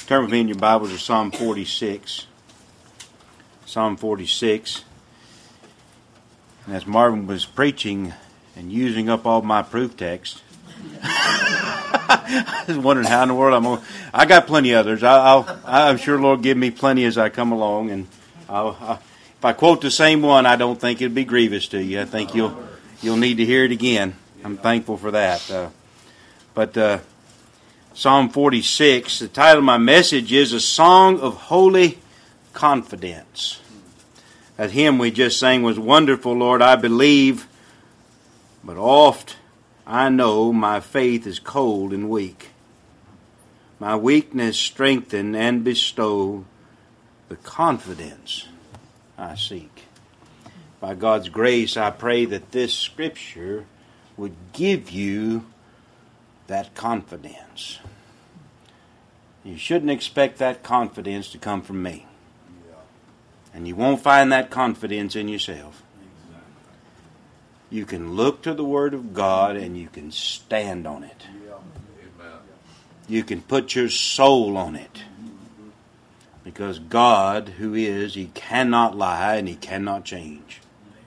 Turn with me in your Bibles to Psalm 46. Psalm 46. And as Marvin was preaching and using up all my proof text, I was wondering how in the world I'm going. I got plenty of others. I'm sure Lord give me plenty as I come along. And if I quote the same one, I don't think it'd be grievous to you. I think you'll need to hear it again. I'm thankful for that. But Psalm 46, the title of my message is A Song of Holy Confidence. That hymn we just sang was wonderful, Lord, I believe, but oft I know my faith is cold and weak. My weakness strengthen and bestow the confidence I seek. By God's grace, I pray that this scripture would give you that confidence. You shouldn't expect that confidence to come from me. And you won't find that confidence in yourself. You can look to the Word of God and you can stand on it. You can put your soul on it. Because God, who is, He cannot lie and He cannot change.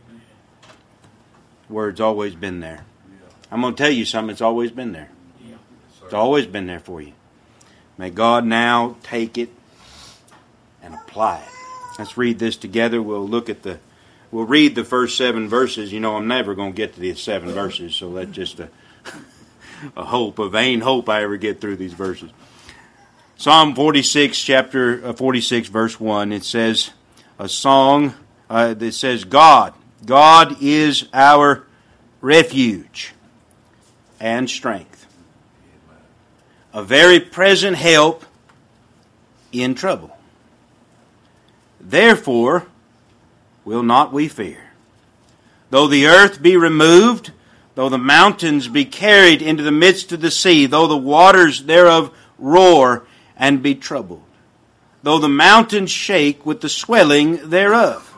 The Word's always been there. I'm going to tell you something, it's always been there. It's always been there for you. May God now take it and apply it. Let's read this together. We'll read the first 7 verses. You know, I'm never going to get to these 7 verses, so that's just a vain hope I ever get through these verses. Psalm 46, chapter 46, verse 1, it says, a song that says, God is our refuge and strength, a very present help in trouble. Therefore will not we fear. Though the earth be removed, though the mountains be carried into the midst of the sea, though the waters thereof roar and be troubled, though the mountains shake with the swelling thereof.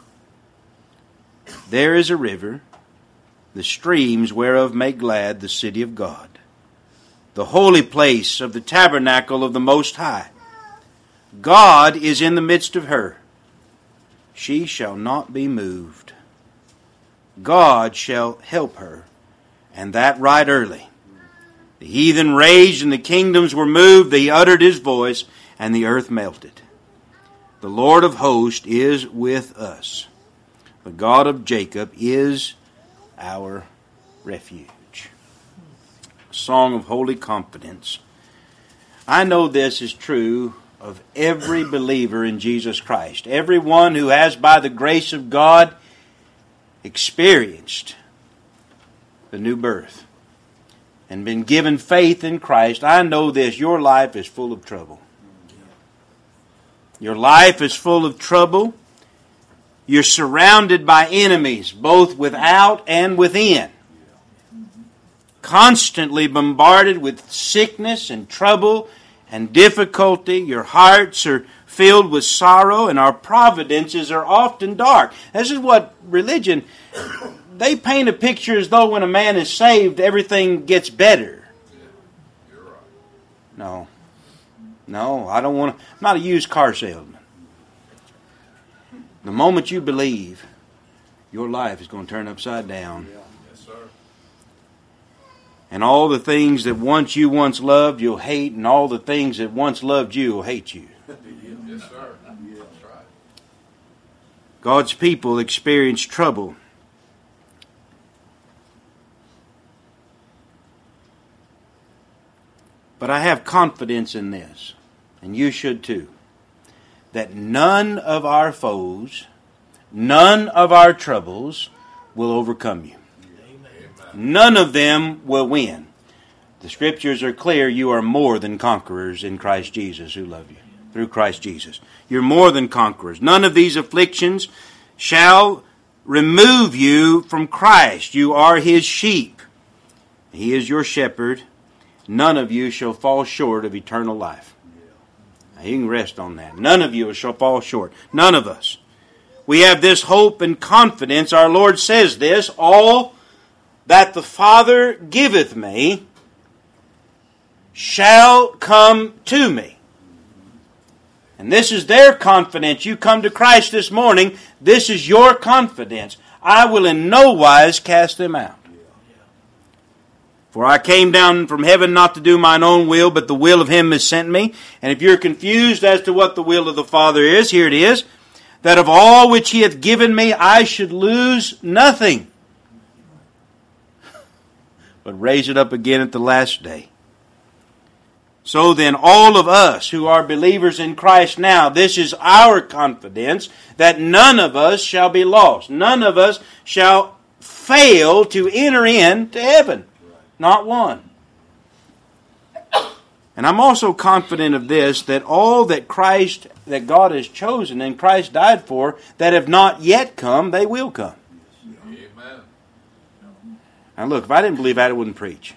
There is a river, the streams whereof make glad the city of God, the holy place of the tabernacle of the Most High. God is in the midst of her. She shall not be moved. God shall help her, and that right early. The heathen raged, and the kingdoms were moved. He uttered His voice, and the earth melted. The Lord of hosts is with us. The God of Jacob is our refuge. A song of holy confidence. I know this is true of every believer in Jesus Christ. Everyone who has, by the grace of God, experienced the new birth and been given faith in Christ. I know this. Your life is full of trouble. Your life is full of trouble. You're surrounded by enemies, both without and within. Constantly bombarded with sickness and trouble and difficulty. Your hearts are filled with sorrow, and our providences are often dark. This is what religion, they paint a picture as though when a man is saved, everything gets better. You're right. No, I don't want to. I'm not a used car salesman. The moment you believe, your life is going to turn upside down. Yes, sir. And all the things that you once loved, you'll hate, and all the things that once loved you will hate you. Yes, sir. That's right. God's people experience trouble. But I have confidence in this, and you should too, that none of our foes, none of our troubles will overcome you. None of them will win. The Scriptures are clear. You are more than conquerors in Christ Jesus who love you. Through Christ Jesus. You're more than conquerors. None of these afflictions shall remove you from Christ. You are His sheep. He is your shepherd. None of you shall fall short of eternal life. Now, you can rest on that. None of you shall fall short. None of us. We have this hope and confidence. Our Lord says this, all that the Father giveth me shall come to me. And this is their confidence. You come to Christ this morning, this is your confidence. I will in no wise cast them out. For I came down from heaven not to do mine own will, but the will of him who sent me. And if you're confused as to what the will of the Father is, here it is. That of all which he hath given me, I should lose nothing, but raise it up again at the last day. So then, all of us who are believers in Christ now, this is our confidence, that none of us shall be lost. None of us shall fail to enter into heaven. Not one. And I'm also confident of this, that all that God has chosen and Christ died for, that have not yet come, they will come. Amen. Now look, if I didn't believe that, I wouldn't preach.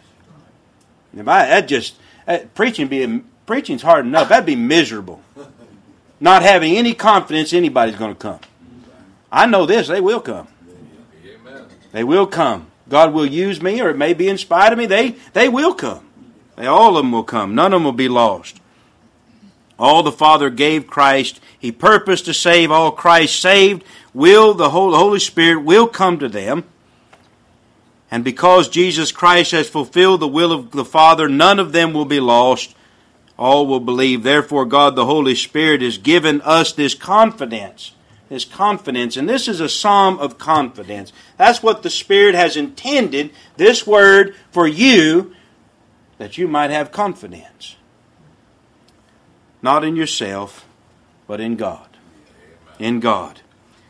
Preaching's hard enough. That'd be miserable. Not having any confidence anybody's going to come. I know this, they will come. Amen. They will come. God will use me, or it may be in spite of me. They will come. All of them will come. None of them will be lost. All the Father gave Christ, He purposed to save. All Christ saved, the Holy Spirit will come to them. And because Jesus Christ has fulfilled the will of the Father, none of them will be lost. All will believe. Therefore, God the Holy Spirit has given us this confidence. This confidence. And this is a psalm of confidence. That's what the Spirit has intended, this word, for you, that you might have confidence. Not in yourself, but in God. In God.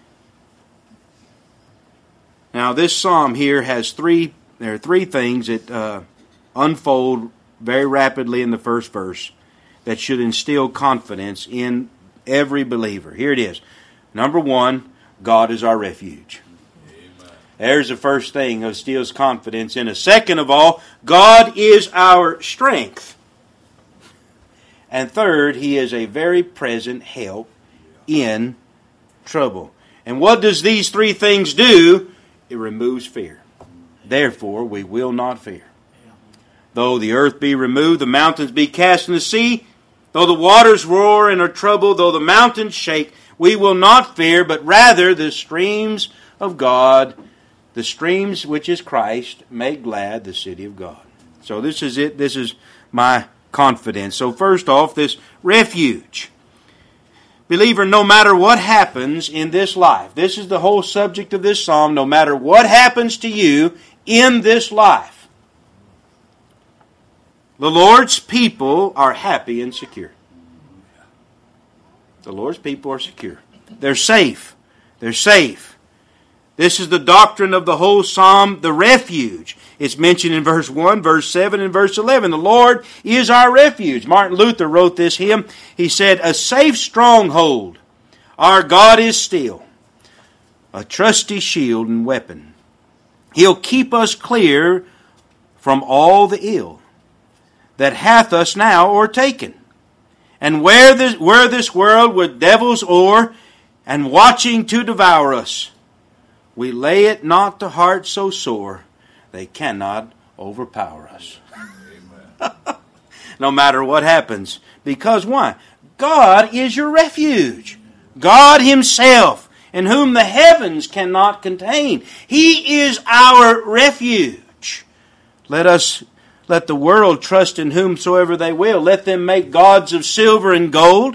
Now this psalm here has there are three things that unfold very rapidly in the first verse that should instill confidence in every believer. Here it is. Number one, God is our refuge. Amen. There's the first thing that instills confidence in us. Second of all, God is our strength. And third, He is a very present help in trouble. And what does these three things do? It removes fear. Therefore, we will not fear. Though the earth be removed, the mountains be cast in the sea, though the waters roar and are troubled, though the mountains shake, we will not fear, but rather the streams of God, the streams which is Christ, make glad the city of God. So this is it. This is my confidence. So first off, this refuge. Believer, no matter what happens in this life, this is the whole subject of this psalm, no matter what happens to you in this life, the Lord's people are happy and secure. The Lord's people are secure. They're safe. They're safe. This is the doctrine of the whole psalm, the refuge. It's mentioned in verse 1, verse 7, and verse 11. The Lord is our refuge. Martin Luther wrote this hymn. He said, a safe stronghold, our God is still, a trusty shield and weapon. He'll keep us clear from all the ill that hath us now o'ertaken. And where this world with devils o'er, and watching to devour us, we lay it not to heart so sore, they cannot overpower us. No matter what happens. Because why? God is your refuge. God Himself, in whom the heavens cannot contain. He is our refuge. Let the world trust in whomsoever they will. Let them make gods of silver and gold,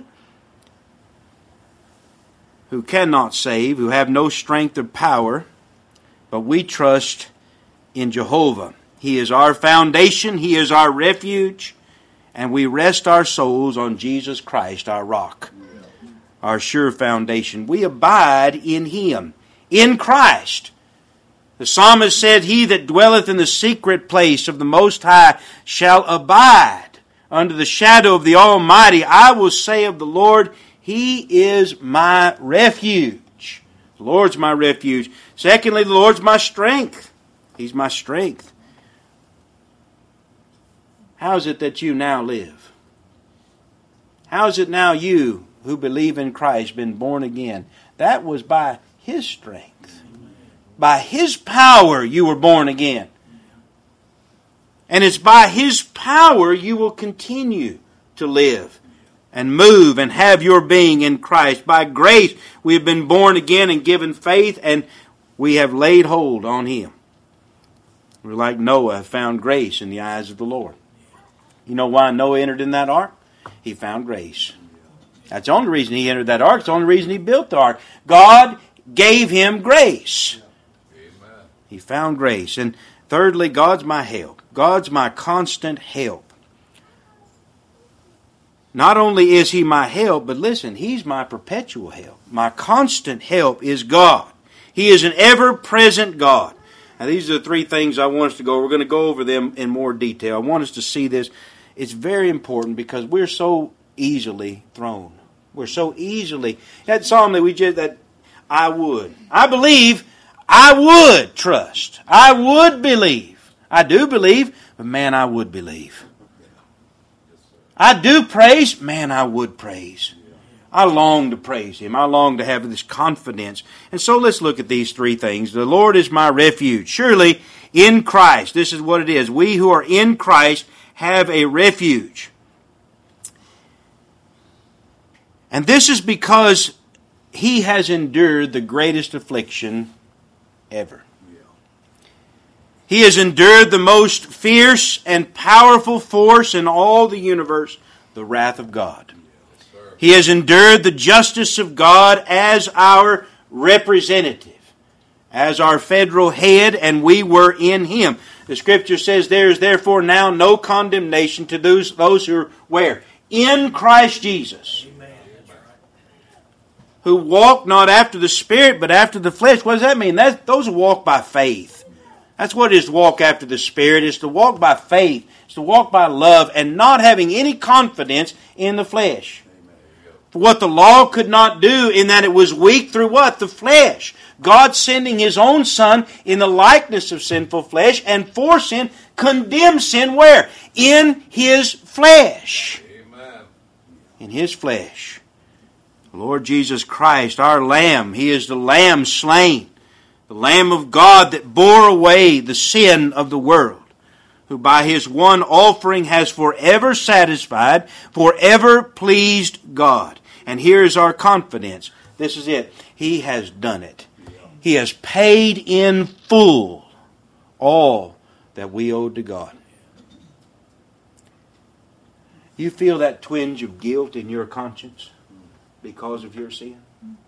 who cannot save, who have no strength or power, but we trust in Jehovah. He is our foundation, He is our refuge, and we rest our souls on Jesus Christ, our rock, our sure foundation. We abide in Him, in Christ. The psalmist said, he that dwelleth in the secret place of the Most High shall abide under the shadow of the Almighty. I will say of the Lord, He is my refuge. The Lord's my refuge. Secondly, the Lord's my strength. He's my strength. How is it that you now live? How is it now you who believe in Christ, been born again? That was by His strength. By His power you were born again. And it's by His power you will continue to live and move and have your being in Christ. By grace we have been born again and given faith, and we have laid hold on Him. We're like Noah, have found grace in the eyes of the Lord. You know why Noah entered in that ark? He found grace. That's the only reason he entered that ark. It's the only reason he built the ark. God gave him grace. Amen. He found grace. And thirdly, God's my help. God's my constant help. Not only is He my help, but listen, He's my perpetual help. My constant help is God. He is an ever-present God. Now these are the three things I want us to go. We're going to go over them in more detail. I want us to see this. It's very important because we're so easily thrown. We're so easily. That psalm that we just, that I would. I believe, I would trust. I would believe. I do believe, but man, I would believe. I do praise, man, I would praise. I long to praise Him. I long to have this confidence. And so let's look at these three things. The Lord is my refuge. Surely in Christ, this is what it is. We who are in Christ have a refuge. And this is because He has endured the greatest affliction ever. He has endured the most fierce and powerful force in all the universe, the wrath of God. He has endured the justice of God as our representative, as our federal head, and we were in Him. The Scripture says there is therefore now no condemnation to those who are where? In Christ Jesus. Who walk not after the Spirit, but after the flesh. What does that mean? Those who walk by faith. That's what it is to walk after the Spirit. It's to walk by faith. It's to walk by love and not having any confidence in the flesh. For what the law could not do in that it was weak through what? The flesh. God sending His own Son in the likeness of sinful flesh and for sin, condemned sin where? In His flesh. Amen. In His flesh. The Lord Jesus Christ, our Lamb, He is the Lamb slain. The Lamb of God that bore away the sin of the world, who by His one offering has forever satisfied, forever pleased God. And here is our confidence. This is it. He has done it. He has paid in full all that we owed to God. You feel that twinge of guilt in your conscience because of your sin?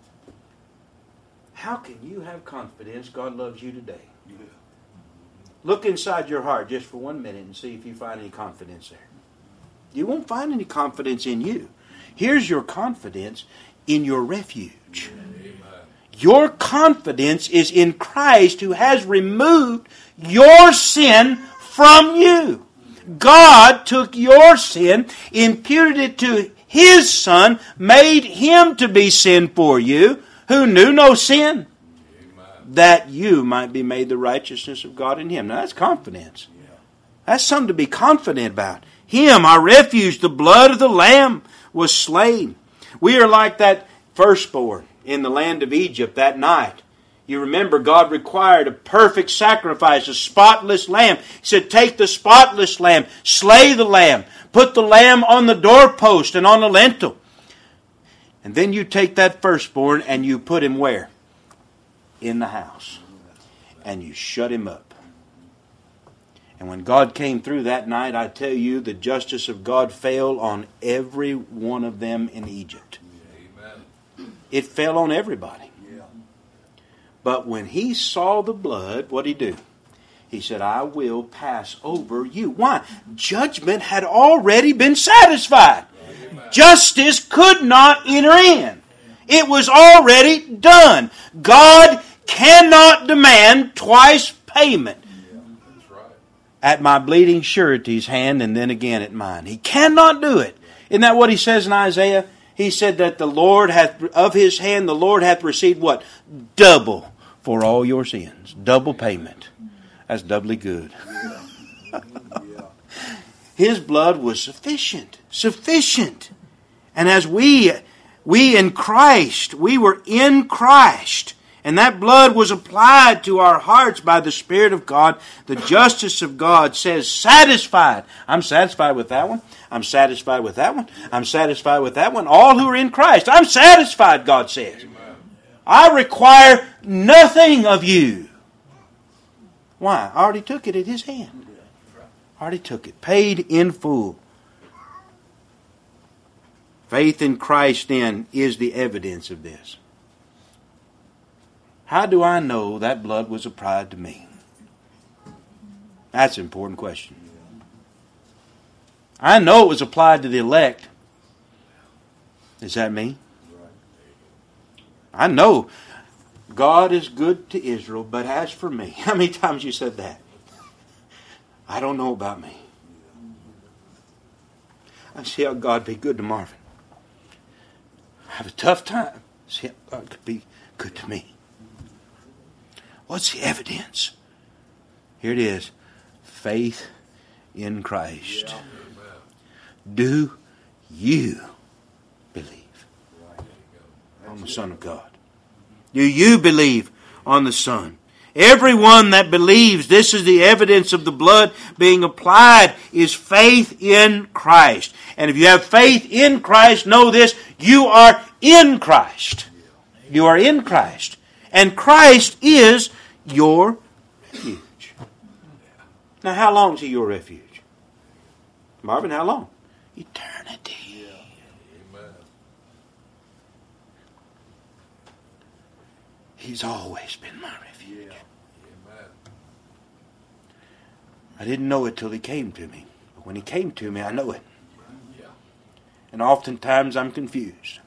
How can you have confidence God loves you today? Look inside your heart just for 1 minute and see if you find any confidence there. You won't find any confidence in you. Here's your confidence in your refuge. Amen. Your confidence is in Christ who has removed your sin from you. God took your sin, imputed it to His Son, made Him to be sin for you, who knew no sin, that you might be made the righteousness of God in Him. Now that's confidence. That's something to be confident about. Him, our refuge, the blood of the Lamb was slain. We are like that firstborn in the land of Egypt that night. You remember God required a perfect sacrifice, a spotless lamb. He said, take the spotless lamb, slay the lamb, put the lamb on the doorpost and on the lintel. And then you take that firstborn and you put him where? In the house. And you shut him up. And when God came through that night, I tell you, the justice of God fell on every one of them in Egypt. Amen. It fell on everybody. But when He saw the blood, what did He do? He said, I will pass over you. Why? Judgment had already been satisfied. Justice could not enter in. It was already done. God cannot demand twice payment. That's right. At my bleeding surety's hand and then again at mine. He cannot do it. Isn't that what He says in Isaiah? He said that the Lord hath, of His hand, the Lord hath received what? Double for all your sins. Double payment. That's doubly good. His blood was sufficient. Sufficient. And as we in Christ, we were in Christ. And that blood was applied to our hearts by the Spirit of God. The justice of God says, satisfied. I'm satisfied with that one. I'm satisfied with that one. I'm satisfied with that one. All who are in Christ. I'm satisfied, God says. I require nothing of you. Why? I already took it at His hand. I already took it. Paid in full. Faith in Christ, then, is the evidence of this. How do I know that blood was applied to me? That's an important question. I know it was applied to the elect. Is that me? I know God is good to Israel, but as for me, how many times you said that? I don't know about me. I see how God be good to Marvin. I have a tough time. See how God could be good to me. What's the evidence? Here it is. Faith in Christ. Do you believe on the Son of God? Do you believe on the Son? Everyone that believes this is the evidence of the blood being applied is faith in Christ. And if you have faith in Christ, know this, you are in Christ. You are in Christ. And Christ is your refuge. Now, how long is He your refuge? Marvin, how long? Eternity. Amen. He's always been my refuge. Amen. I didn't know it till He came to me. But when He came to me, I know it. Yeah. And oftentimes I'm confused.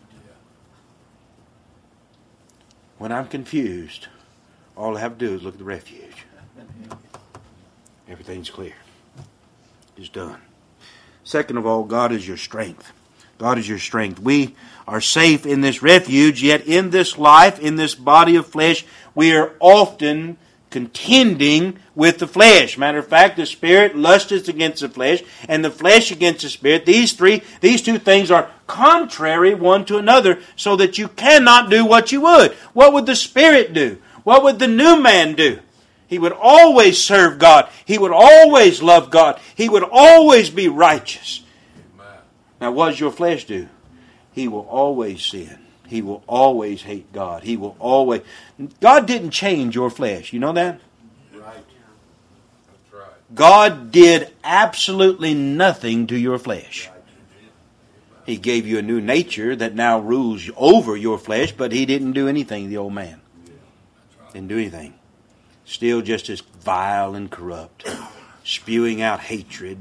When I'm confused, all I have to do is look at the refuge. Everything's clear. It's done. Second of all, God is your strength. God is your strength. We are safe in this refuge, yet in this life, in this body of flesh, we are often contending with the flesh. Matter of fact, the Spirit lusteth against the flesh, and the flesh against the Spirit. These two things are contrary one to another, so that you cannot do what you would. What would the Spirit do? What would the new man do? He would always serve God. He would always love God. He would always be righteous. Amen. Now, what does your flesh do? He will always sin. He will always hate God. He will always... God didn't change your flesh. You know that? Right. That's right. God did absolutely nothing to your flesh. He gave you a new nature that now rules over your flesh, but He didn't do anything to the old man. Didn't do anything. Still just as vile and corrupt, spewing out hatred.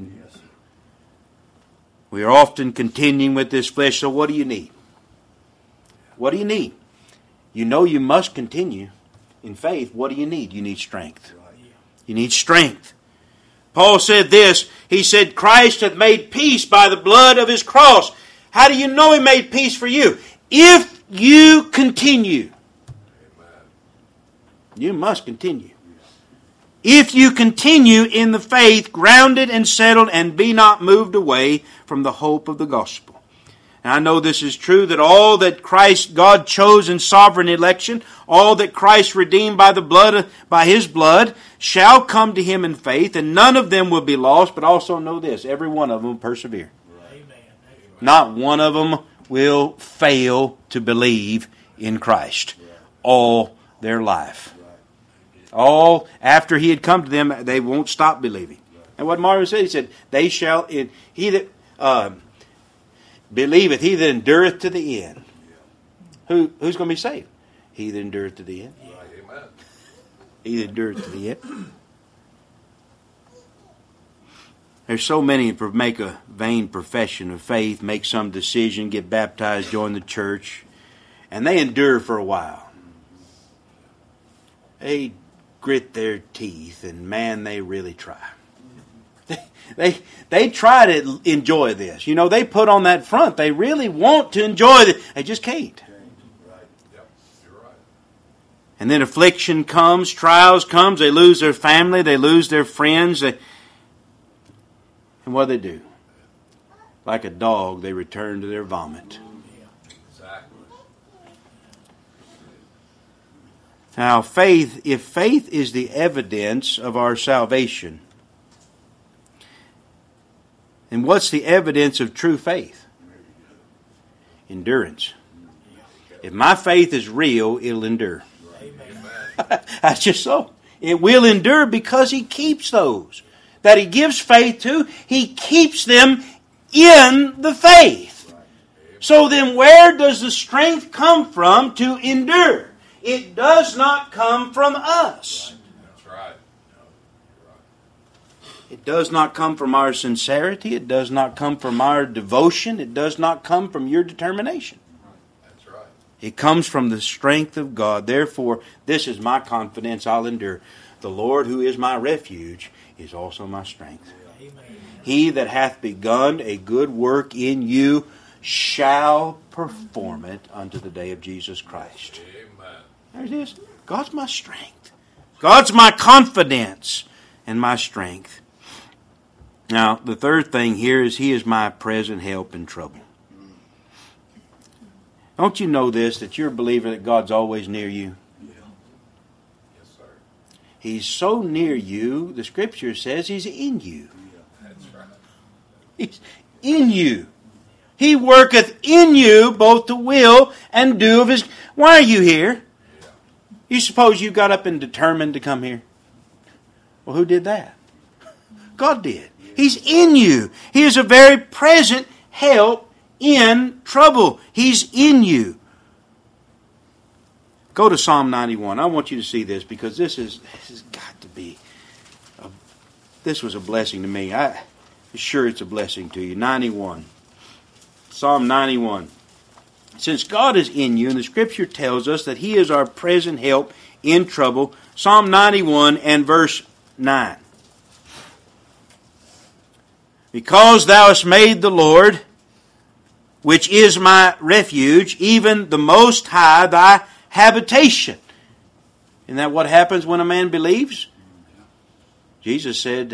We are often contending with this flesh, so what do you need? What do you need? You know you must continue in faith. What do you need? You need strength. You need strength. Paul said this. He said, Christ hath made peace by the blood of His cross. How do you know He made peace for you? If you continue. You must continue. If you continue in the faith, grounded and settled, and be not moved away from the hope of the gospel. And I know this is true, that all that Christ, God chose in sovereign election, all that Christ redeemed by His blood, shall come to Him in faith, and none of them will be lost, but also know this, every one of them will persevere. Amen. Not one of them will fail to believe in Christ all their life. All after He had come to them, they won't stop believing. And what Marvin said, he said, "They shall he that believeth, he that endureth to the end." Who's going to be saved? He that endureth to the end. Amen. He that endureth to the end. There's so many who make a vain profession of faith, make some decision, get baptized, join the church, and they endure for a while. They grit their teeth, and man, they really try. They try to enjoy this. You know, they put on that front. They really want to enjoy it. They just can't. Right. Yep. You're right. And then affliction comes, trials comes. They lose their family. They lose their friends. And what do? Like a dog, they return to their vomit. Exactly. Now, if faith is the evidence of our salvation, and what's the evidence of true faith? Endurance. If my faith is real, it'll endure. That's just so. It will endure because He keeps those that He gives faith to. He keeps them in the faith. So then where does the strength come from to endure? It does not come from us. That's right. It does not come from our sincerity. It does not come from our devotion. It does not come from your determination. That's right. It comes from the strength of God. Therefore, this is my confidence, I'll endure. The Lord, who is my refuge, is also my strength. Amen. He that hath begun a good work in you shall perform it unto the day of Jesus Christ. Amen. There it is. God's my strength. God's my confidence and my strength. Now, the third thing here is He is my present help in trouble. Don't you know this, that you're a believer that God's always near you? Yes, sir. He's so near you, the Scripture says He's in you. That's right. He's in you. He worketh in you both to will and do of His... Why are you here? You suppose you got up and determined to come here? Well, who did that? God did. He's in you. He is a very present help in trouble. He's in you. Go to Psalm 91. I want you to see this because this has got to be... This was a blessing to me. I'm sure it's a blessing to you. 91. Psalm 91. Since God is in you, and the Scripture tells us that He is our present help in trouble, Psalm 91 and verse 9. Because thou hast made the Lord, which is my refuge, even the Most High, thy habitation. Isn't that what happens when a man believes? Jesus said,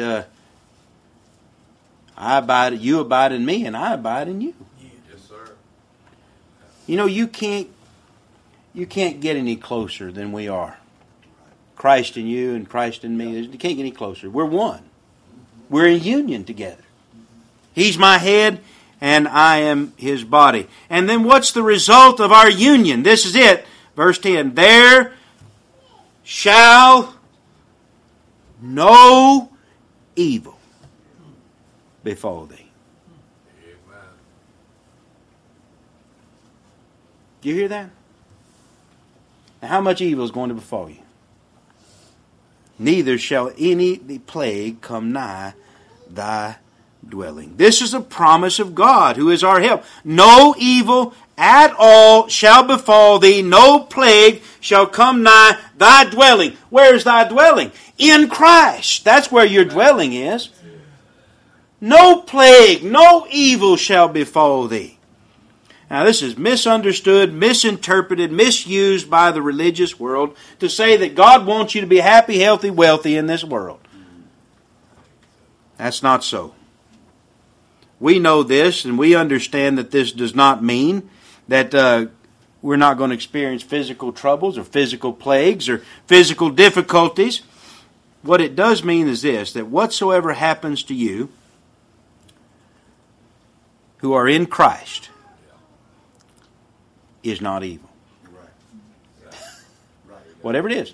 you abide in me, and I abide in you. Yes, sir. You know, you can't get any closer than we are. Christ in you and Christ in me. You can't get any closer. We're one. We're in union together. He's my head and I am His body. And then what's the result of our union? This is it. Verse 10. There shall no evil befall thee. Amen. Do you hear that? Now, how much evil is going to befall you? Neither shall any plague come nigh thy dwelling. This is a promise of God, who is our help. No evil at all shall befall thee. No plague shall come nigh thy dwelling. Where is thy dwelling? In Christ. That's where your dwelling is. No plague, no evil shall befall thee. Now this is misunderstood, misinterpreted, misused by the religious world to say that God wants you to be happy, healthy, wealthy in this world. That's not so. We know this, and we understand that this does not mean that we're not going to experience physical troubles or physical plagues or physical difficulties. What it does mean is this, that whatsoever happens to you who are in Christ is not evil. Whatever it is.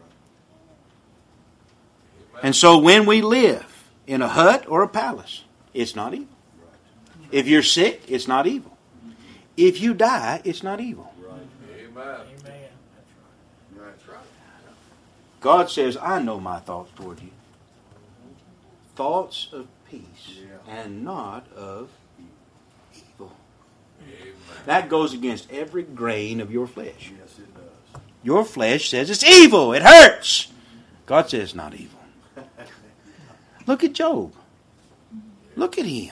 And so when we live in a hut or a palace, it's not evil. If you're sick, it's not evil. If you die, it's not evil. Amen. Amen. That's right. God says, I know my thoughts toward you. Thoughts of peace and not of evil. Amen. That goes against every grain of your flesh. Yes, it does. Your flesh says it's evil. It hurts. God says it's not evil. Look at Job. Look at him.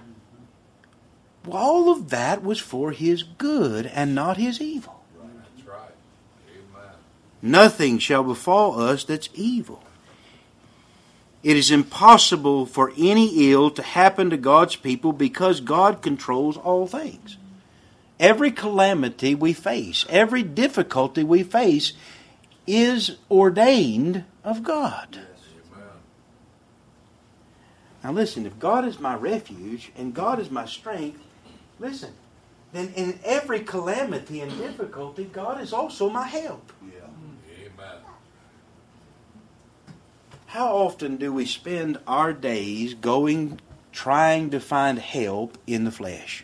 All of that was for his good and not his evil. That's right. Amen. Nothing shall befall us that's evil. It is impossible for any ill to happen to God's people because God controls all things. Every calamity we face, every difficulty we face, is ordained of God. Amen. Now listen, if God is my refuge and God is my strength, listen, then in every calamity and difficulty, God is also my help. Amen. How often do we spend our days trying to find help in the flesh?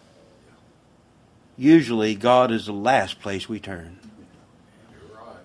Usually God is the last place we turn. You're right.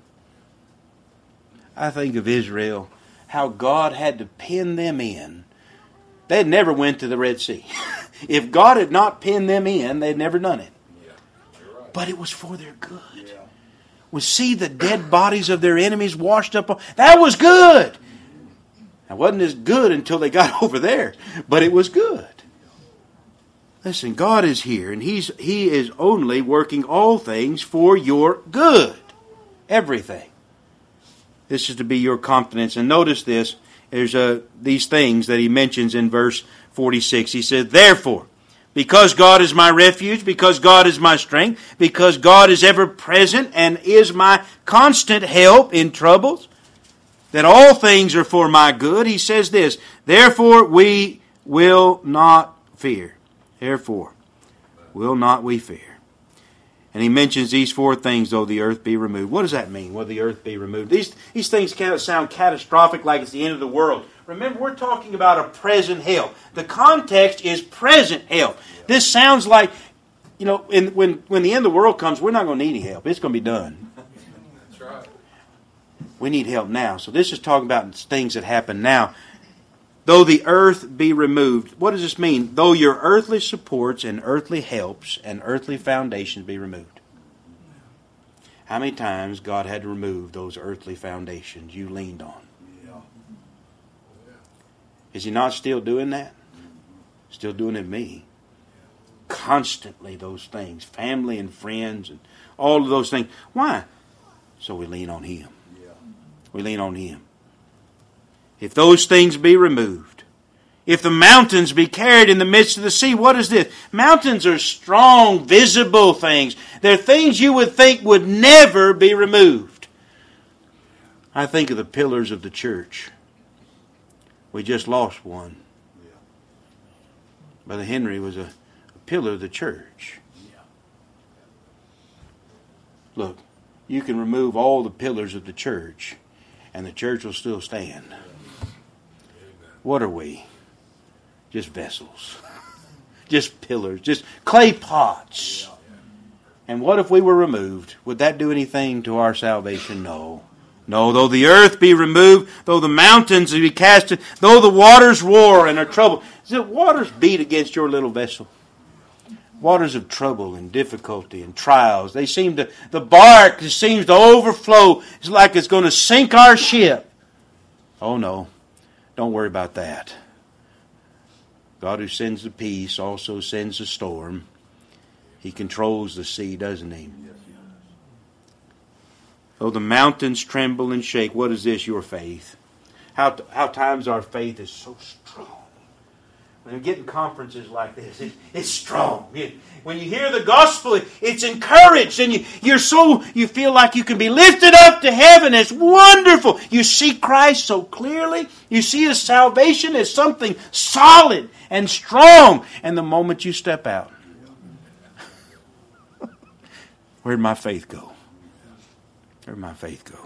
I think of Israel, how God had to pin them in. They never went to the Red Sea. If God had not pinned them in, they'd never done it. Yeah. You're right. But it was for their good. We see the dead bodies of their enemies washed up. That was good. It wasn't as good until they got over there, but it was good. Listen, God is here, and He is only working all things for your good. Everything. This is to be your confidence. And notice this. There's these things that He mentions in verse 46. He says, therefore, because God is my refuge, because God is my strength, because God is ever present and is my constant help in troubles, that all things are for my good. He says this, therefore we will not fear. Therefore will not we fear. And he mentions these four things, though the earth be removed. What does that mean, will the earth be removed? These things kind of sound catastrophic, like it's the end of the world. Remember, we're talking about a present help. The context is present help. This sounds like, when the end of the world comes, we're not going to need any help. It's going to be done. That's right. We need help now. So this is talking about things that happen now. Though the earth be removed. What does this mean? Though your earthly supports and earthly helps and earthly foundations be removed. How many times God had to remove those earthly foundations you leaned on? Is He not still doing that? Still doing it in me. Constantly those things. Family and friends and all of those things. Why? So we lean on Him. We lean on Him. If those things be removed, if the mountains be carried in the midst of the sea, what is this? Mountains are strong, visible things. They're things you would think would never be removed. I think of the pillars of the church. We just lost one. Brother Henry was a pillar of the church. Look, you can remove all the pillars of the church and the church will still stand. What are we? Just vessels. Just pillars. Just clay pots. And what if we were removed? Would that do anything to our salvation? No. No, though the earth be removed, though the mountains be cast, though the waters roar and are troubled. The waters beat against your little vessel. Waters of trouble and difficulty and trials. The bark seems to overflow. It's like it's going to sink our ship. Oh no, don't worry about that. God who sends the peace also sends the storm. He controls the sea, doesn't He? Though the mountains tremble and shake, what is this? Your faith. How times our faith is so strong. When we get in conferences like this, it's strong. When you hear the gospel, it's encouraged, and you feel like you can be lifted up to heaven. It's wonderful. You see Christ so clearly. You see His salvation as something solid and strong. And the moment you step out, where'd my faith go? Where'd my faith go?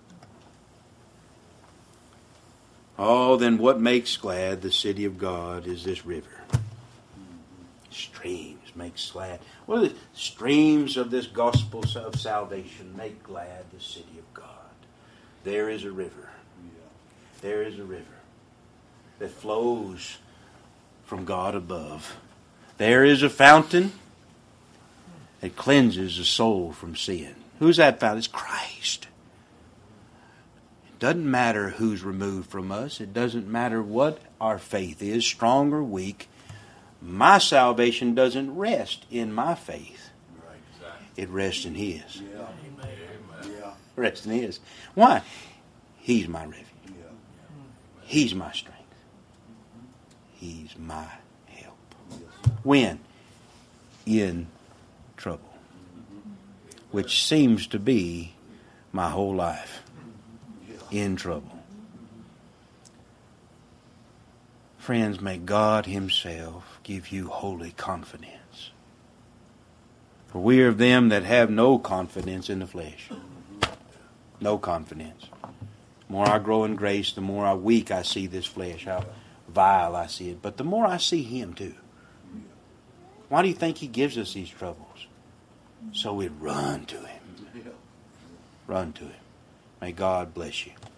Oh, then what makes glad the city of God is this river. Streams makes glad. What are the streams of this gospel of salvation make glad the city of God? There is a river. There is a river that flows from God above. There is a fountain that cleanses the soul from sin. Who's that fountain? It's Christ. It doesn't matter who's removed from us. It doesn't matter what our faith is, strong or weak. My salvation doesn't rest in my faith. It rests in His. It rests in His. Why? He's my refuge. He's my strength. He's my help. When? In trouble. Which seems to be my whole life. In trouble. Friends, may God Himself give you holy confidence. For we are of them that have no confidence in the flesh. No confidence. The more I grow in grace, the more weak I see this flesh, how vile I see it. But the more I see Him too. Why do you think He gives us these troubles? So we run to Him. Run to Him. May God bless you.